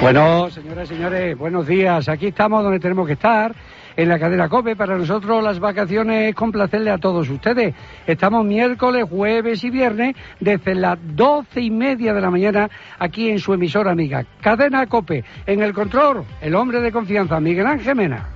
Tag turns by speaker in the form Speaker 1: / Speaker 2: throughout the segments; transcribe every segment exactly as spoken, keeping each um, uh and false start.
Speaker 1: Bueno, señoras y señores, buenos días. Aquí estamos donde tenemos que estar, en la cadena COPE. Para nosotros las vacaciones es complacerle a todos ustedes. Estamos miércoles, jueves y viernes desde las doce y media de la mañana aquí en su emisora amiga, Cadena COPE. En el control, el hombre de confianza, Miguel Ángel Mena.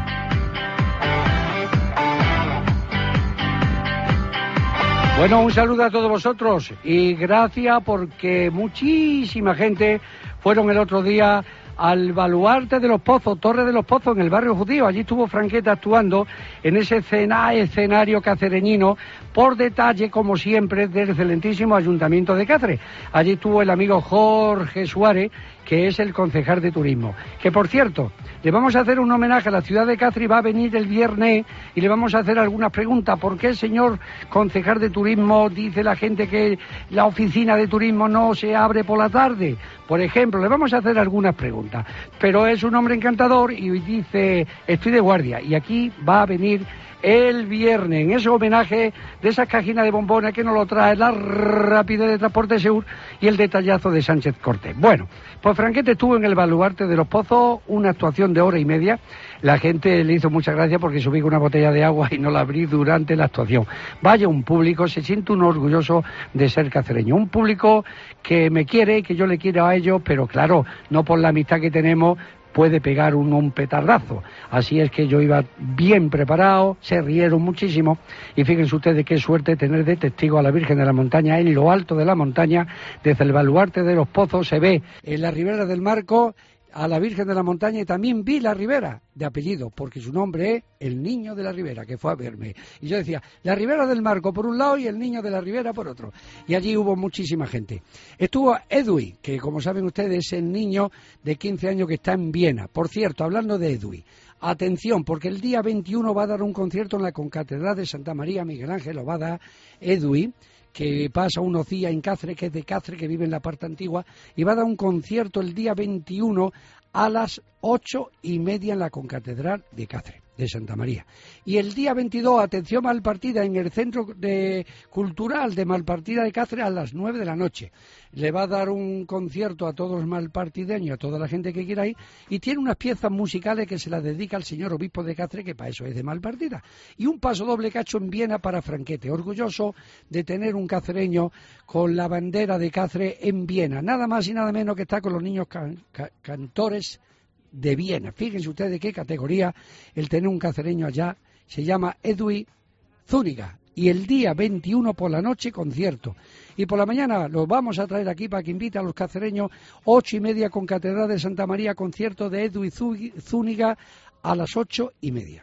Speaker 1: Bueno, un saludo a todos vosotros y gracias porque muchísima gente fueron el otro día al Baluarte de los Pozos, Torre de los Pozos, en el barrio judío. Allí estuvo Franqueta actuando en ese escena, escenario cacereñino, por detalle, como siempre, del excelentísimo Ayuntamiento de Cáceres. Allí estuvo el amigo Jorge Suárez, que es el concejal de turismo. Que, por cierto, le vamos a hacer un homenaje a la ciudad de Cáceres, va a venir el viernes y le vamos a hacer algunas preguntas. ¿Por qué el señor concejal de turismo dice la gente que la oficina de turismo no se abre por la tarde? Por ejemplo, le vamos a hacer algunas preguntas. Pero es un hombre encantador y dice, estoy de guardia. Y aquí va a venir el viernes, en ese homenaje de esas cajinas de bombones que nos lo trae la rapidez de Transporte Seur y el detallazo de Sánchez Cortés. Bueno, pues Franquete estuvo en el Baluarte de los Pozos, una actuación de hora y media. La gente le hizo mucha gracia porque subí con una botella de agua y no la abrí durante la actuación. Vaya un público, se siente uno orgulloso de ser cacereño. Un público que me quiere y que yo le quiero a ellos, pero claro, no por la amistad que tenemos puede pegar un, un petardazo. Así es que yo iba bien preparado, se rieron muchísimo y fíjense ustedes qué suerte tener de testigo a la Virgen de la Montaña en lo alto de la montaña. Desde el Baluarte de los Pozos se ve en la ribera del Marco a la Virgen de la Montaña y también vi la Ribera, de apellido, porque su nombre es el Niño de la Ribera, que fue a verme. Y yo decía, la Ribera del Marco por un lado y el Niño de la Ribera por otro. Y allí hubo muchísima gente. Estuvo Edui, que como saben ustedes es el niño de quince años que está en Viena. Por cierto, hablando de Edui, atención, porque el día veintiuno va a dar un concierto en la Concatedral de Santa María. Miguel Ángel lo va a dar Edui, que pasa unos días en Cáceres, que es de Cáceres, que vive en la parte antigua, y va a dar un concierto el día veintiuno a las ocho y media en la Concatedral de Cáceres, de Santa María. Y el día veintidós, atención, Malpartida, en el Centro de Cultural de Malpartida de Cáceres a las nueve de la noche. Le va a dar un concierto a todos los malpartideños, a toda la gente que quiera ir, y tiene unas piezas musicales que se las dedica al señor obispo de Cáceres, que para eso es de Malpartida. Y un paso doble que ha hecho en Viena para Franquete, orgulloso de tener un cacereño con la bandera de Cáceres en Viena, nada más y nada menos que está con los niños can, can, cantores de Viena. Fíjense ustedes de qué categoría el tener un cacereño allá. Se llama Edui Zúñiga y el día veintiuno por la noche concierto y por la mañana lo vamos a traer aquí para que invite a los cacereños. Ocho y media con Catedral de Santa María, concierto de Edui Zúñiga a las ocho y media.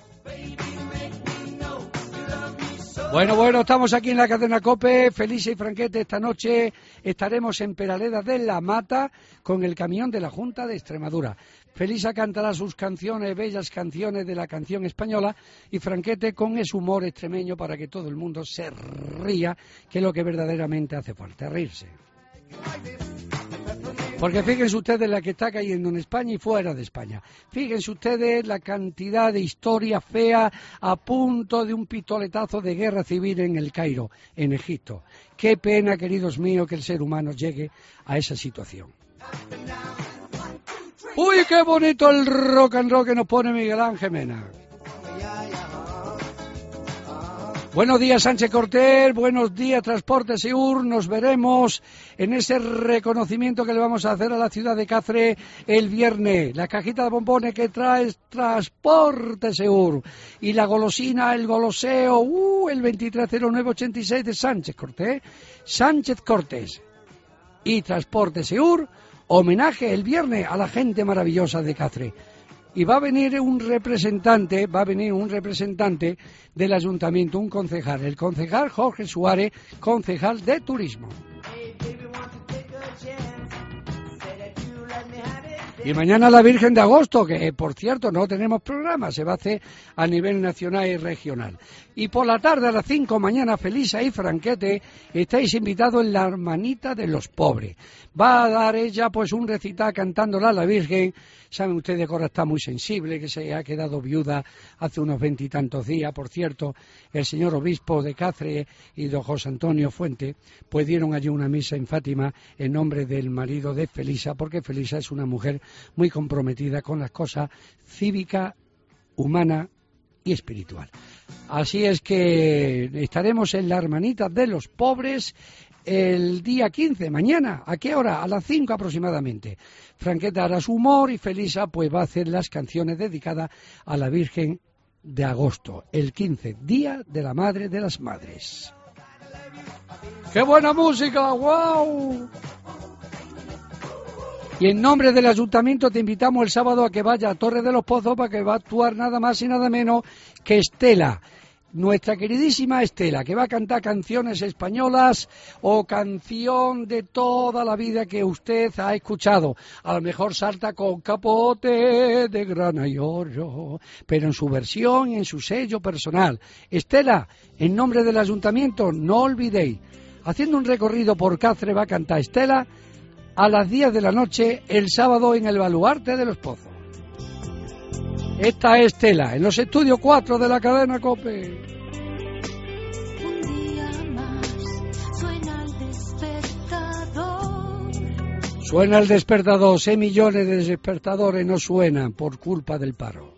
Speaker 1: Bueno, bueno, estamos aquí en la cadena COPE, Felicia y Franquete. Esta noche estaremos en Peraleda de la Mata con el camión de la Junta de Extremadura. Felicia cantará sus canciones, bellas canciones de la canción española, y Franquete con ese humor extremeño para que todo el mundo se ría, que es lo que verdaderamente hace falta, reírse. Porque fíjense ustedes la que está cayendo en España y fuera de España. Fíjense ustedes la cantidad de historia fea a punto de un pistoletazo de guerra civil en el Cairo, en Egipto. Qué pena, queridos míos, que el ser humano llegue a esa situación. ¡Uy, qué bonito el rock and roll que nos pone Miguel Ángel Mena! Buenos días, Sánchez Cortés, buenos días, Transporte Seur. Nos veremos en ese reconocimiento que le vamos a hacer a la ciudad de Cáceres el viernes. La cajita de bombones que trae Transporte Seur. Y la golosina, el goloseo, uh, el veintitrés cero nueve ochenta y seis de Sánchez Cortés. Sánchez Cortés y Transporte Seur, homenaje el viernes a la gente maravillosa de Cáceres. Y va a venir un representante, va a venir un representante del ayuntamiento, un concejal, el concejal Jorge Suárez, concejal de turismo. Y mañana la Virgen de Agosto, que por cierto no tenemos programa, se va a hacer a nivel nacional y regional. Y por la tarde a las cinco, mañana Felisa y Franquete, estáis invitados en la Hermanita de los Pobres. Va a dar ella pues un recital cantándola a la Virgen. Saben ustedes que ahora está muy sensible, que se ha quedado viuda hace unos veintitantos días. Por cierto, el señor obispo de Cáceres y don José Antonio Fuente pues dieron allí una misa en Fátima en nombre del marido de Felisa, porque Felisa es una mujer muy comprometida con las cosas cívicas, humanas y espiritual. Así es que estaremos en la Hermanita de los Pobres el día quince, mañana. ¿A qué hora? A las cinco aproximadamente. Franqueta hará su humor y Felisa pues va a hacer las canciones dedicadas a la Virgen de Agosto, el quince, Día de la Madre de las Madres. ¡Qué buena música! ¡Wow! Y en nombre del Ayuntamiento te invitamos el sábado a que vaya a Torre de los Pozos, para que va a actuar nada más y nada menos que Estela, nuestra queridísima Estela, que va a cantar canciones españolas o canción de toda la vida que usted ha escuchado. A lo mejor salta con capote de grana y oro, pero en su versión y en su sello personal. Estela, en nombre del Ayuntamiento, no olvidéis, haciendo un recorrido por Cáceres va a cantar Estela a las diez de la noche el sábado en el Baluarte de los Pozos. Esta es Estela, en los estudios cuatro de la cadena COPE.
Speaker 2: Un día más suena el despertador.
Speaker 1: Suena el despertador, seis millones de despertadores no suenan por culpa del paro.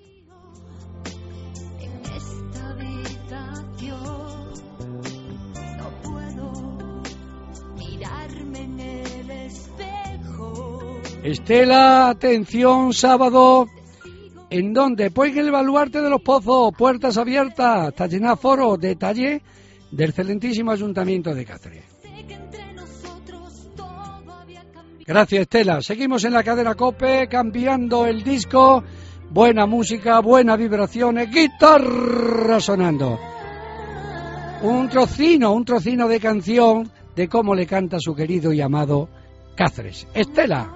Speaker 2: En esta habitación no puedo mirarme en el espejo.
Speaker 1: Estela, atención, sábado. ¿En dónde? Pues en el Baluarte de los Pozos, puertas abiertas, está llena foro, detalle del excelentísimo Ayuntamiento de Cáceres. Gracias, Estela. Seguimos en la cadena COPE, cambiando el disco, buena música, buenas vibraciones, guitarra sonando. Un trocino, un trocino de canción de cómo le canta su querido y amado Cáceres. Estela.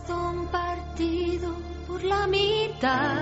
Speaker 2: La mitad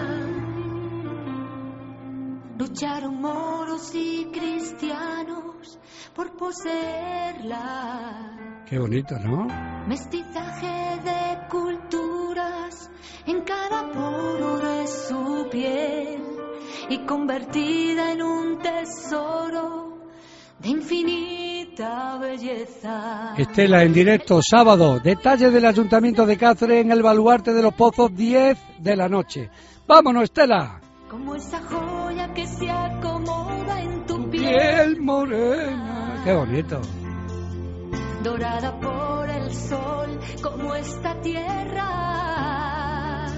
Speaker 2: lucharon moros y cristianos por poseerla.
Speaker 1: Qué bonito, ¿no?
Speaker 2: Mestizaje de culturas en cada poro de su piel y convertida en un tesoro de infinita belleza.
Speaker 1: Estela en directo, sábado, detalle del Ayuntamiento de Cáceres en el Baluarte de los Pozos, diez de la noche. ¡Vámonos, Estela!
Speaker 2: Como esa joya que se acomoda en tu, tu piel,
Speaker 1: piel morena. ¡Qué bonito!
Speaker 2: Dorada por el sol, como esta tierra,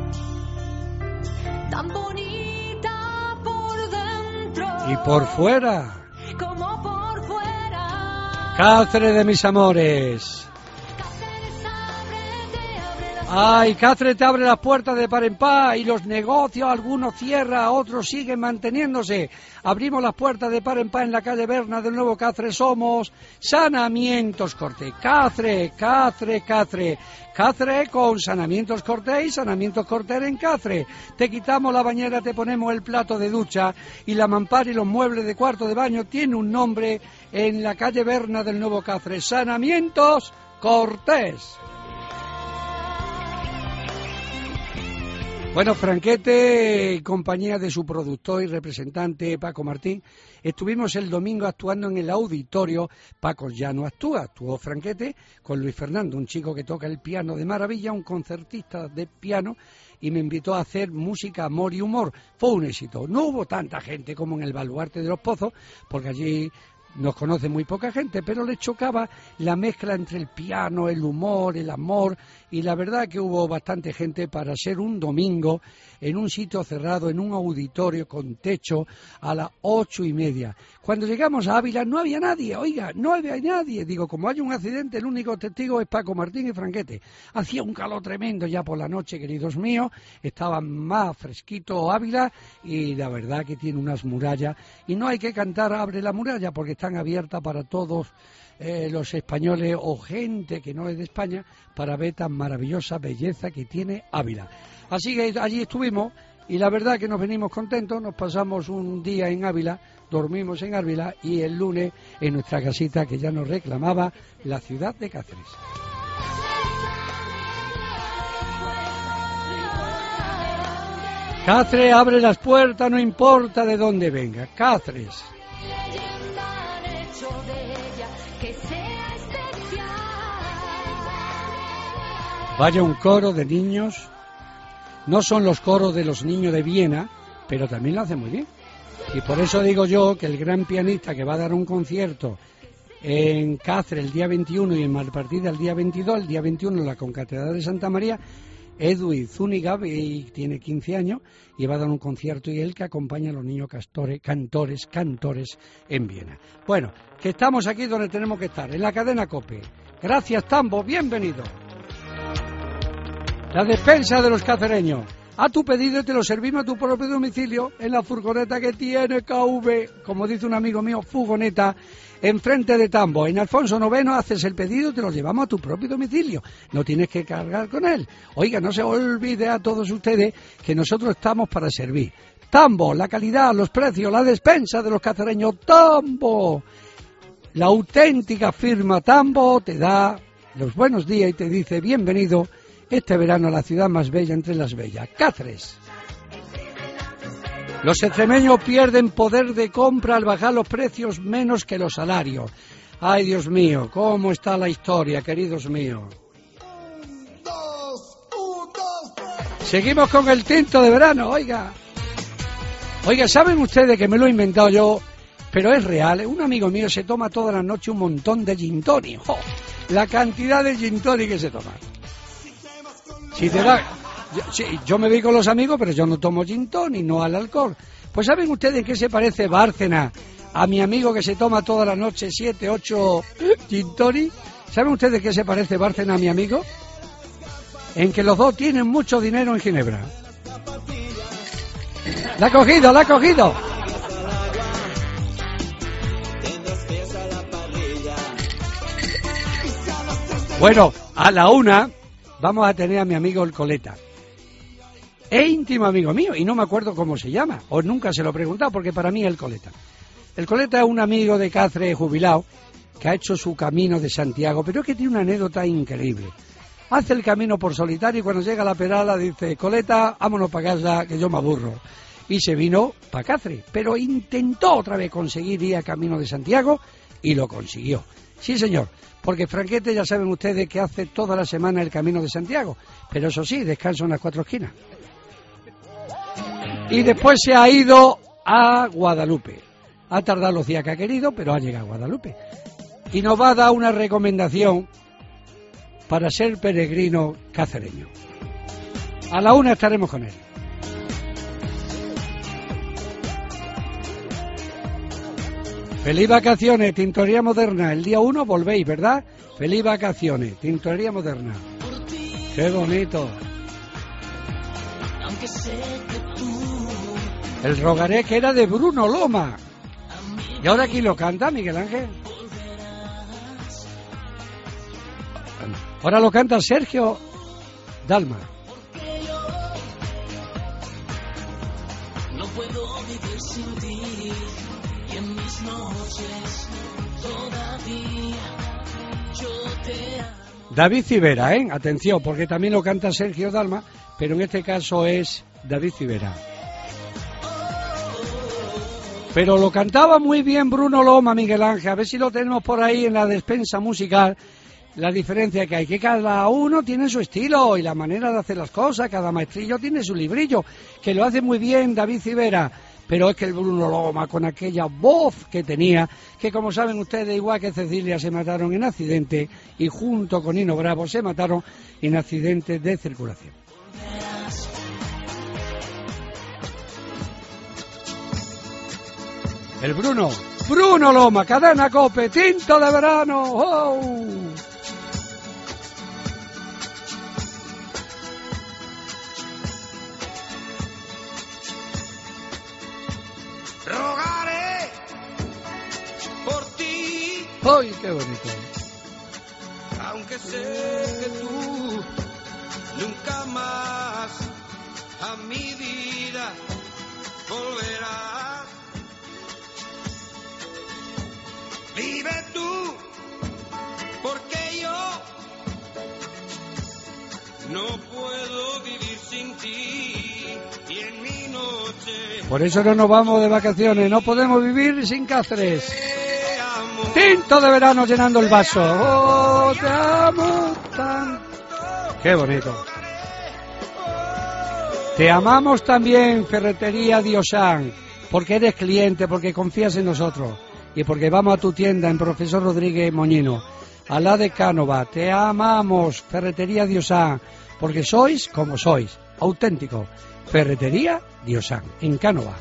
Speaker 2: tan bonita por dentro
Speaker 1: y por fuera.
Speaker 2: Como por fuera.
Speaker 1: Cáceres de mis amores.
Speaker 2: Cáceres abre, te abre las
Speaker 1: Ay, Cáceres te abre las puertas de par en par y los negocios, algunos cierran, otros siguen manteniéndose. Abrimos las puertas de par en par en la calle Berna del Nuevo Cáceres. Somos Sanamientos Cortés. Cáceres, Cáceres, Cáceres. Cáceres con Sanamientos Cortés y Sanamientos Cortés en Cáceres. Te quitamos la bañera, te ponemos el plato de ducha y la mampara y los muebles de cuarto de baño tiene un nombre en la calle Berna del Nuevo Cáceres. Sanamientos Cortés. Bueno, Franquete, en compañía de su productor y representante Paco Martín, estuvimos el domingo actuando en el auditorio. Paco ya no actúa, actuó Franquete con Luis Fernando, un chico que toca el piano de maravilla, un concertista de piano, y me invitó a hacer música, amor y humor. Fue un éxito. No hubo tanta gente como en el Baluarte de los Pozos, porque allí nos conoce muy poca gente, pero le chocaba la mezcla entre el piano, el humor, el amor, y la verdad que hubo bastante gente para ser un domingo en un sitio cerrado, en un auditorio con techo, a las ocho y media. Cuando llegamos a Ávila no había nadie, oiga, no había nadie. Digo, como hay un accidente, el único testigo es Paco Martín y Franquete. Hacía un calor tremendo ya por la noche, queridos míos, estaba más fresquito Ávila, y la verdad que tiene unas murallas, y no hay que cantar Abre la muralla, porque está están abiertas para todos eh, los españoles o gente que no es de España para ver tan maravillosa belleza que tiene Ávila. Así que allí estuvimos y la verdad que nos venimos contentos, nos pasamos un día en Ávila, dormimos en Ávila y el lunes en nuestra casita que ya nos reclamaba la ciudad de Cáceres. Cáceres abre las puertas, no importa de dónde venga. Cáceres. Vaya un coro de niños. No son los coros de los niños de Viena, pero también lo hacen muy bien. Y por eso digo yo que el gran pianista que va a dar un concierto en Cáceres el día veintiuno y en Malpartida el día veintidós, el día veintiuno en la Concatedral de Santa María, Edwin Zúñiga, y tiene quince años, y va a dar un concierto y él que acompaña a los niños castores, cantores, cantores en Viena. Bueno, que estamos aquí donde tenemos que estar, en la cadena COPE. Gracias, Tambo, bienvenido. La despensa de los cacereños. A tu pedido y te lo servimos a tu propio domicilio en la furgoneta que tiene K V, como dice un amigo mío, furgoneta, enfrente de Tambo. En Alfonso noveno haces el pedido y te lo llevamos a tu propio domicilio. No tienes que cargar con él. Oiga, no se olvide a todos ustedes que nosotros estamos para servir. Tambo, la calidad, los precios, la despensa de los cacereños. Tambo. La auténtica firma Tambo te da los buenos días y te dice bienvenido este verano a la ciudad más bella entre las bellas, Cáceres. Los extremeños pierden poder de compra al bajar los precios menos que los salarios. Ay, Dios mío, cómo está la historia, queridos míos.
Speaker 3: Un, dos, un, dos, tres.
Speaker 1: Seguimos con el tinto de verano, oiga. Oiga, ¿saben ustedes que me lo he inventado yo? Pero es real, un amigo mío se toma toda la noche un montón de gin tonic. ¡Oh! La cantidad de gin tonic que se toma. Si te da, yo, sí, yo me voy con los amigos, pero yo no tomo gin tonic, no al alcohol. Pues ¿saben ustedes en qué se parece Bárcena a mi amigo que se toma toda la noche siete, ocho gin tonic? ¿Saben ustedes qué se parece Bárcena a mi amigo? En que los dos tienen mucho dinero en Ginebra. ¡La ha cogido, la ha cogido! Bueno, a la una vamos a tener a mi amigo el Coleta. Es íntimo amigo mío y no me acuerdo cómo se llama, o nunca se lo he preguntado porque para mí es el Coleta. El Coleta es un amigo de Cáceres jubilado que ha hecho su camino de Santiago, pero es que tiene una anécdota increíble. Hace el camino por solitario y cuando llega a la Perala dice, Coleta, vámonos para casa que yo me aburro. Y se vino para Cáceres, pero intentó otra vez conseguir ir a Camino de Santiago y lo consiguió. Sí, señor. Porque Franquete, ya saben ustedes que hace toda la semana el Camino de Santiago, pero eso sí, descansa en las cuatro esquinas. Y después se ha ido a Guadalupe. Ha tardado los días que ha querido, pero ha llegado a Guadalupe. Y nos va a dar una recomendación para ser peregrino cacereño. A la una estaremos con él. Feliz vacaciones, Tintorería Moderna. El día uno volvéis, ¿verdad? Feliz vacaciones, Tintorería Moderna. Qué bonito. El Rogaré que era de Bruno Loma. ¿Y ahora quién lo canta, Miguel Ángel? Ahora lo canta Sergio Dalma. No puedo vivir sin ti. En mis noches todavía yo te amo. David Civera, ¿eh? Atención, porque también lo canta Sergio Dalma, pero en este caso es David Civera. Pero lo cantaba muy bien Bruno Loma, Miguel Ángel. A ver si lo tenemos por ahí en la despensa musical. La diferencia que hay, que cada uno tiene su estilo y la manera de hacer las cosas. Cada maestrillo tiene su librillo, que lo hace muy bien David Civera. Pero es que el Bruno Loma, con aquella voz que tenía, que como saben ustedes, igual que Cecilia, se mataron en accidente, y junto con Nino Bravo se mataron en accidentes de circulación. El Bruno, Bruno Loma, cadena COPE, tinto de verano. ¡Oh!
Speaker 3: Rogaré por ti.
Speaker 1: ¡Ay, qué bonito!
Speaker 4: Aunque sé que tú nunca más a mi vida volverás. Vive tú, porque yo no puedo vivir sin ti y en mi noche.
Speaker 1: Por eso no nos vamos de vacaciones, no podemos vivir sin Cáceres.
Speaker 4: Te amo.
Speaker 1: Tinto de verano llenando el vaso. Oh, te amo tanto. Qué bonito. Te amamos también, Ferretería Diosán, porque eres cliente, porque confías en nosotros y porque vamos a tu tienda en Profesor Rodríguez Moñino, al lado de Cánova. Te amamos, Ferretería Diosán, porque sois como sois, auténtico. Ferretería Diosán, en Cánova.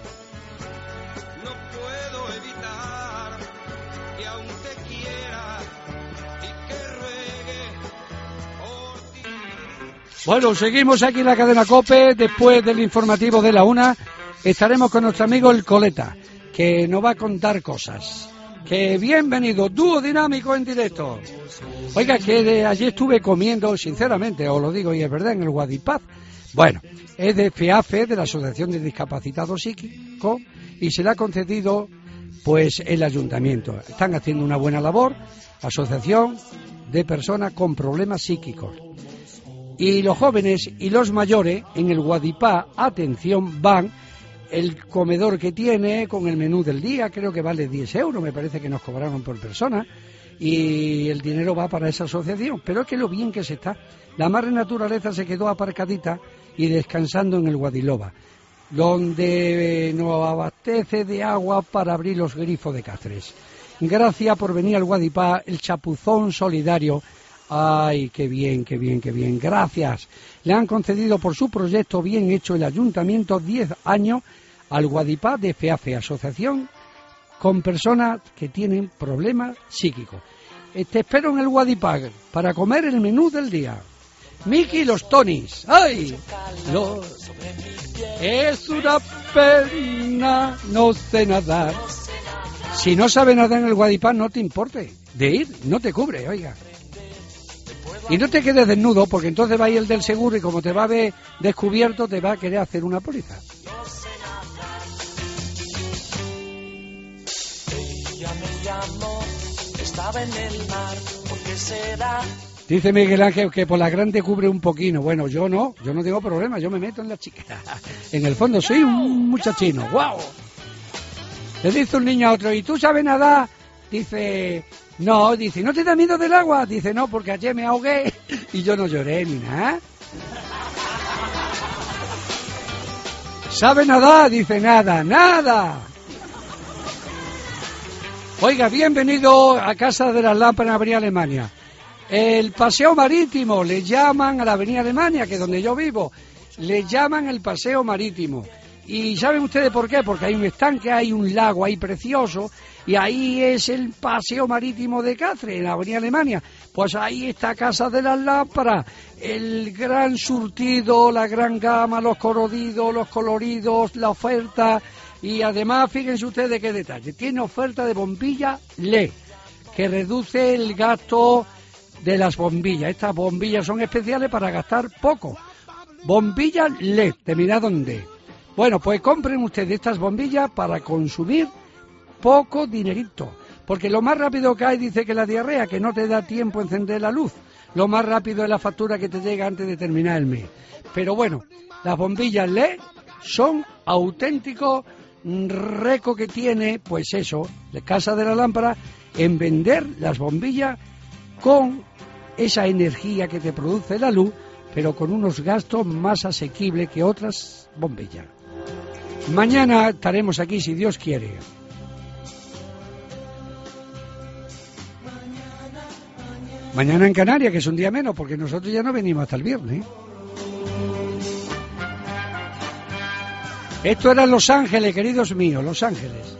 Speaker 4: No puedo evitar que aún te quiera y que ruegue por ti.
Speaker 1: Bueno, seguimos aquí en la cadena COPE. Después del informativo de la una estaremos con nuestro amigo el Coleta, que nos va a contar cosas. Que bienvenido, dúo dinámico en directo. Oiga, que de allí estuve comiendo, sinceramente, os lo digo y es verdad, en el Guadipaz. Bueno, es de FEAFE, de la Asociación de Discapacitados Psíquicos, y se le ha concedido pues el ayuntamiento. Están haciendo una buena labor, asociación de personas con problemas psíquicos. Y los jóvenes y los mayores en el Guadipá, atención, van el comedor que tiene con el menú del día, creo que vale diez euros, me parece que nos cobraron por persona, y el dinero va para esa asociación. Pero es que lo bien que se está. La madre naturaleza se quedó aparcadita y descansando en el Guadiloba, donde nos abastece de agua para abrir los grifos de Cáceres. Gracias por venir al Guadipá, el chapuzón solidario. Ay, qué bien, qué bien, qué bien. Gracias. Le han concedido por su proyecto bien hecho el ayuntamiento diez años al Guadipá de FEAFE, asociación con personas que tienen problemas psíquicos. Eh, te espero en el Guadipá para comer el menú del día. Miki y los Tonis. ¡Ay! Los... Es una pena no sé nadar. Si no sabe nadar en el Guadipá, no te importe de ir, no te cubre, oiga. Y no te quedes desnudo, porque entonces va a ir el del seguro y como te va a ver descubierto, te va a querer hacer una póliza.
Speaker 5: Ella me llamó, estaba en el mar, ¿por qué será?
Speaker 1: Dice Miguel Ángel que por la grande cubre un poquito. Bueno, yo no, yo no tengo problema, yo me meto en la chica. En el fondo soy un muchachino, ¡guau! Le dice un niño a otro, ¿y tú sabes nadar? Dice... No, dice, ¿no te da miedo del agua? Dice, no, porque ayer me ahogué y yo no lloré ni nada. ¿Sabe nadar? Dice, nada, nada. Oiga, bienvenido a Casa de las Lámparas en Avenida Alemania. El paseo marítimo, le llaman a la Avenida Alemania, que es donde yo vivo, le llaman el paseo marítimo. ¿Y saben ustedes por qué? Porque hay un estanque, hay un lago ahí precioso, y ahí es el paseo marítimo de Cáceres, en la Avenida Alemania. Pues ahí está Casa de las Lámparas, el gran surtido, la gran gama, los coloridos, los coloridos, la oferta, y además fíjense ustedes qué detalle, tiene oferta de bombilla L E D, que reduce el gasto de las bombillas. Estas bombillas son especiales para gastar poco. Bombillas L E D, de mirad dónde. Bueno, pues compren ustedes estas bombillas para consumir poco dinerito, porque lo más rápido que hay, dice que la diarrea, que no te da tiempo a encender la luz, lo más rápido es la factura que te llega antes de terminar el mes. Pero bueno, las bombillas L E D son auténticos récord que tiene, pues eso, la Casa de la Lámpara, en vender las bombillas con esa energía que te produce la luz, pero con unos gastos más asequibles que otras bombillas. Mañana estaremos aquí, si Dios quiere. Mañana en Canarias, que es un día menos, porque nosotros ya no venimos hasta el viernes. Esto era Los Ángeles, queridos míos, Los Ángeles.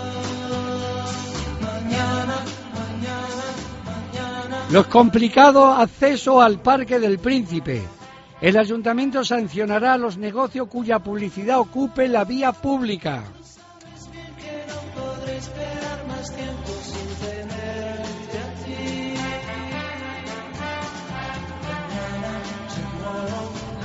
Speaker 1: Los complicados accesos al Parque del Príncipe. El ayuntamiento sancionará los negocios cuya publicidad ocupe la vía pública.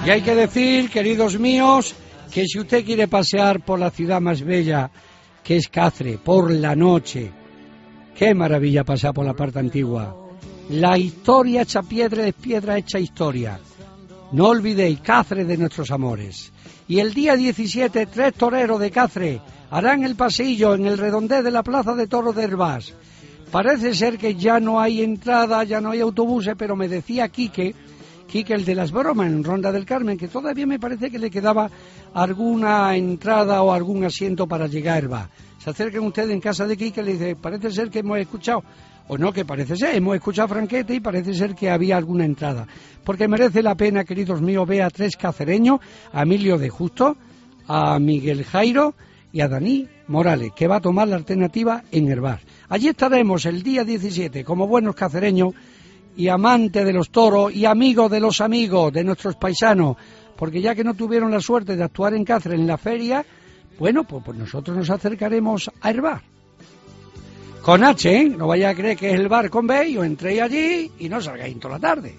Speaker 1: Y hay que decir, queridos míos, que si usted quiere pasear por la ciudad más bella, que es Cáceres, por la noche, qué maravilla pasar por la parte antigua. La historia hecha piedra es piedra hecha historia. No olvidéis, Cáceres de nuestros amores. Y el día diecisiete, tres toreros de Cáceres harán el paseillo en el redondel de la Plaza de Toros de Hervás. Parece ser que ya no hay entrada, ya no hay autobuses, pero me decía Quique, Quique el de las bromas en Ronda del Carmen, que todavía me parece que le quedaba alguna entrada o algún asiento para llegar a Hervás. Se acercan ustedes en casa de Quique y le dice, parece ser que hemos escuchado, o no que parece ser, hemos escuchado a Franquete y parece ser que había alguna entrada. Porque merece la pena, queridos míos, ver a tres cacereños, a Emilio de Justo, a Miguel Jairo y a Dani Morales, que va a tomar la alternativa en Hervás. Allí estaremos el día diecisiete como buenos cacereños y amantes de los toros y amigos de los amigos de nuestros paisanos, porque ya que no tuvieron la suerte de actuar en Cáceres en la feria, bueno, pues, pues nosotros nos acercaremos a Hervás. Con H, ¿eh? No vaya a creer que es el bar con B y os entréis allí y no salgáis toda la tarde.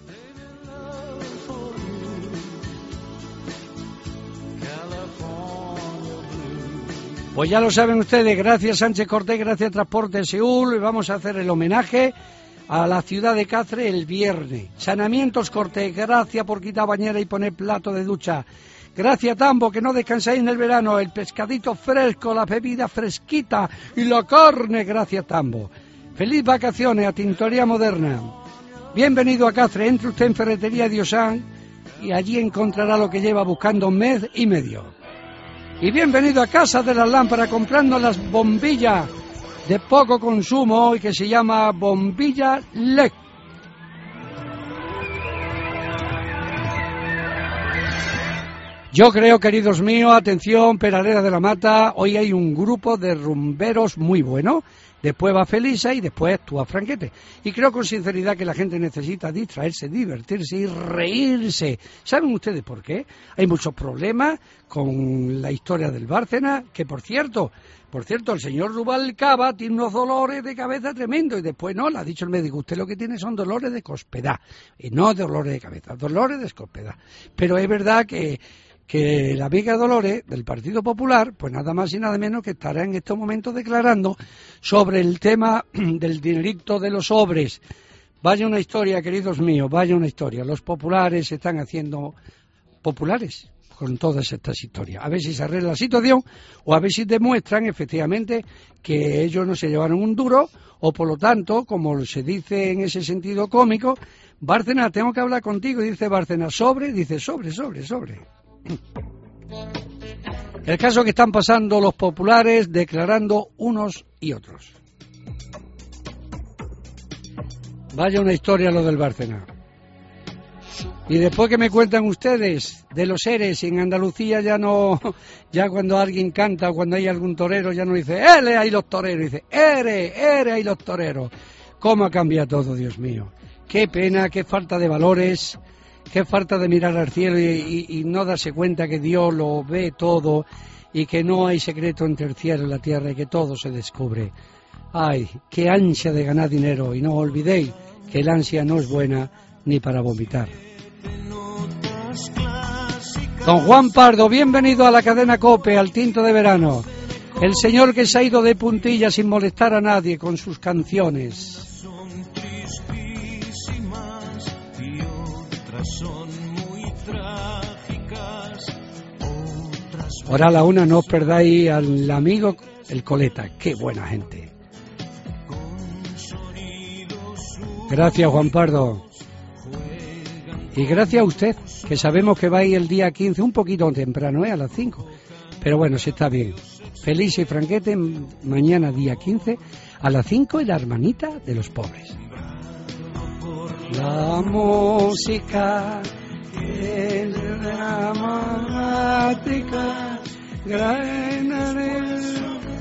Speaker 1: Pues ya lo saben ustedes, gracias Sánchez Cortés, gracias Transporte Seúl, vamos a hacer el homenaje a la ciudad de Cáceres el viernes. Saneamientos Cortés, gracias por quitar bañera y poner plato de ducha. Gracias Tambo, que no descansáis en el verano, el pescadito fresco, la bebida fresquita y la carne, gracias Tambo. Feliz vacaciones a Tintoría Moderna. Bienvenido a Cáceres, entre usted en Ferretería Diosán y allí encontrará lo que lleva buscando un mes y medio. Y bienvenido a Casa de las Lámparas, comprando las bombillas de poco consumo y que se llama bombilla L E D. Yo creo, queridos míos, atención, Peraleda de la Mata, hoy hay un grupo de rumberos muy bueno. Después va Felisa y después actúa Franquete. Y creo con sinceridad que la gente necesita distraerse, divertirse y reírse. ¿Saben ustedes por qué? Hay muchos problemas con la historia del Bárcena, que por cierto, por cierto, el señor Rubalcaba tiene unos dolores de cabeza tremendos y después no, le ha dicho el médico, usted lo que tiene son dolores de cospedad, y no dolores de cabeza, dolores de cospedad. Pero es verdad que que la amiga Dolores del Partido Popular, pues nada más y nada menos que estará en estos momentos declarando sobre el tema del dinerito de los sobres. Vaya una historia, queridos míos, vaya una historia. Los populares se están haciendo populares con todas estas historias. A ver si se arregla la situación o a ver si demuestran efectivamente que ellos no se llevaron un duro o por lo tanto, como se dice en ese sentido cómico, Bárcena, tengo que hablar contigo, y dice Bárcena, sobre, dice sobre, sobre, sobre. El caso que están pasando los populares declarando unos y otros. Vaya una historia lo del Bárcena. Y después que me cuentan ustedes de los eres, en Andalucía ya no, ya cuando alguien canta o cuando hay algún torero ya no dice ere ahí los toreros, dice ere, ere ahí los toreros. ¿Cómo ha cambiado todo, Dios mío? Qué pena, qué falta de valores. Qué falta de mirar al cielo y, y, y no darse cuenta que Dios lo ve todo y que no hay secreto entre el cielo y la tierra y que todo se descubre. Ay, qué ansia de ganar dinero, y no olvidéis que el ansia no es buena ni para vomitar. Don Juan Pardo, bienvenido a la cadena COPE, al tinto de verano. El señor que se ha ido de puntilla sin molestar a nadie con sus canciones. Ahora a la una no os perdáis al amigo el Coleta, qué buena gente. Gracias, Juan Pardo. Y gracias a usted, que sabemos que vais el día quince, un poquito temprano, ¿eh? A las cinco. Pero bueno, si está bien. Feliz y Franquete, mañana día quince, a las cinco, y la hermanita de los pobres. La música es dramática, granaré.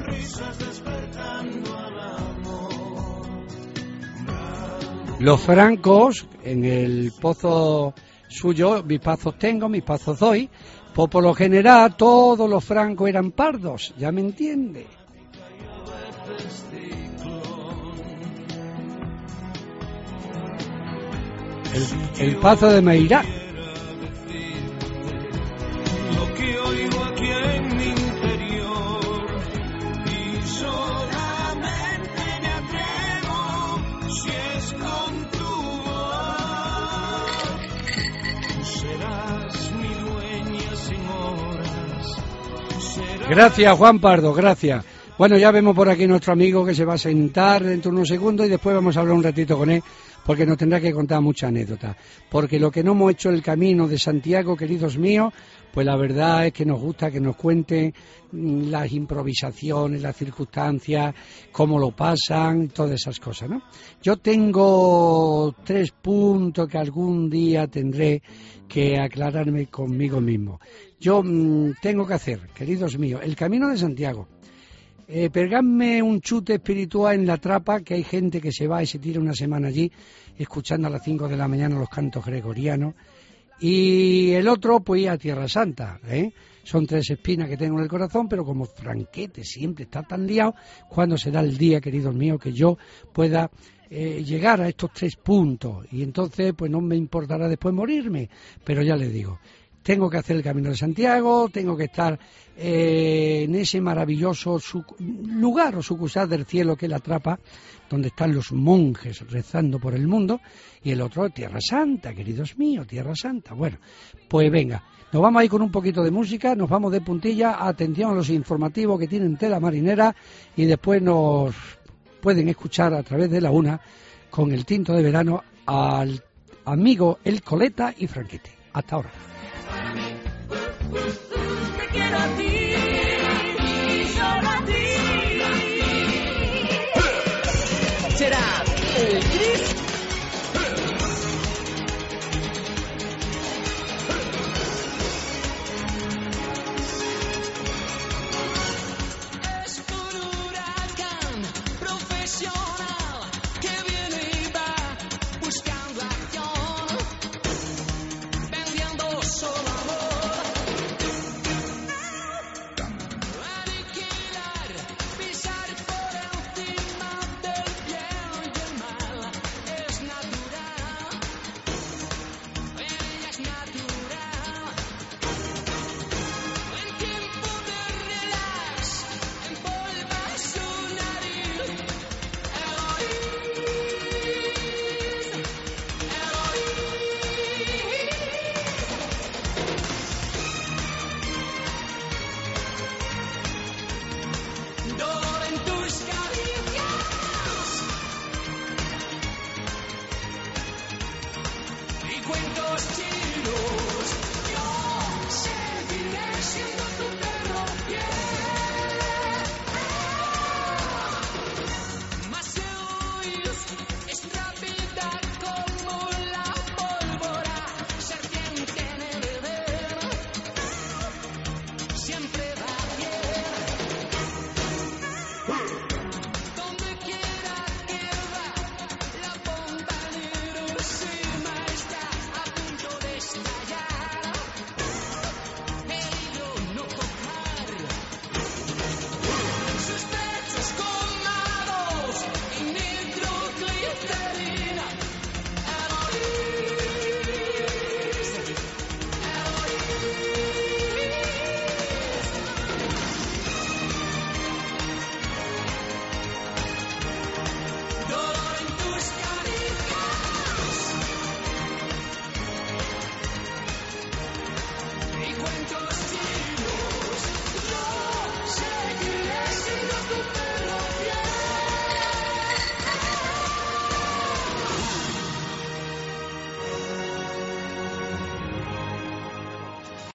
Speaker 1: Los francos, en el pozo suyo, mis pazos tengo, mis pazos doy, pues por lo general todos los francos eran pardos, ya me entiende. El, el pazo de Meirá. Gracias, Juan Pardo, gracias. Bueno, ya vemos por aquí nuestro amigo que se va a sentar dentro de unos segundos y después vamos a hablar un ratito con él, porque nos tendrá que contar muchas anécdotas. Porque lo que no hemos hecho el camino de Santiago, queridos míos, pues la verdad es que nos gusta que nos cuenten las improvisaciones, las circunstancias, cómo lo pasan, todas esas cosas, ¿no? Yo tengo tres puntos que algún día tendré que aclararme conmigo mismo. Yo mmm, tengo que hacer, queridos míos, el Camino de Santiago. Eh, pegarme un chute espiritual en la trapa, que hay gente que se va y se tira una semana allí, escuchando a las cinco de la mañana los cantos gregorianos. Y el otro, pues ir a Tierra Santa, ¿eh? Son tres espinas que tengo en el corazón, pero como Franquete siempre está tan liado, ¿cuándo será el día, queridos míos, que yo pueda eh, llegar a estos tres puntos? Y entonces, pues no me importará después morirme, pero ya les digo, tengo que hacer el Camino de Santiago, tengo que estar eh, en ese maravilloso lugar o sucursal del cielo que es la Trapa, donde están los monjes rezando por el mundo, y el otro Tierra Santa, queridos míos, Tierra Santa. Bueno, pues venga, nos vamos a ir con un poquito de música, nos vamos de puntilla, atención a los informativos que tienen tela marinera, y después nos pueden escuchar a través de la una con el tinto de verano al amigo El Coleta y Franquete. Hasta ahora.
Speaker 2: Te quiero a ti y solo a ti.
Speaker 5: Será el Cris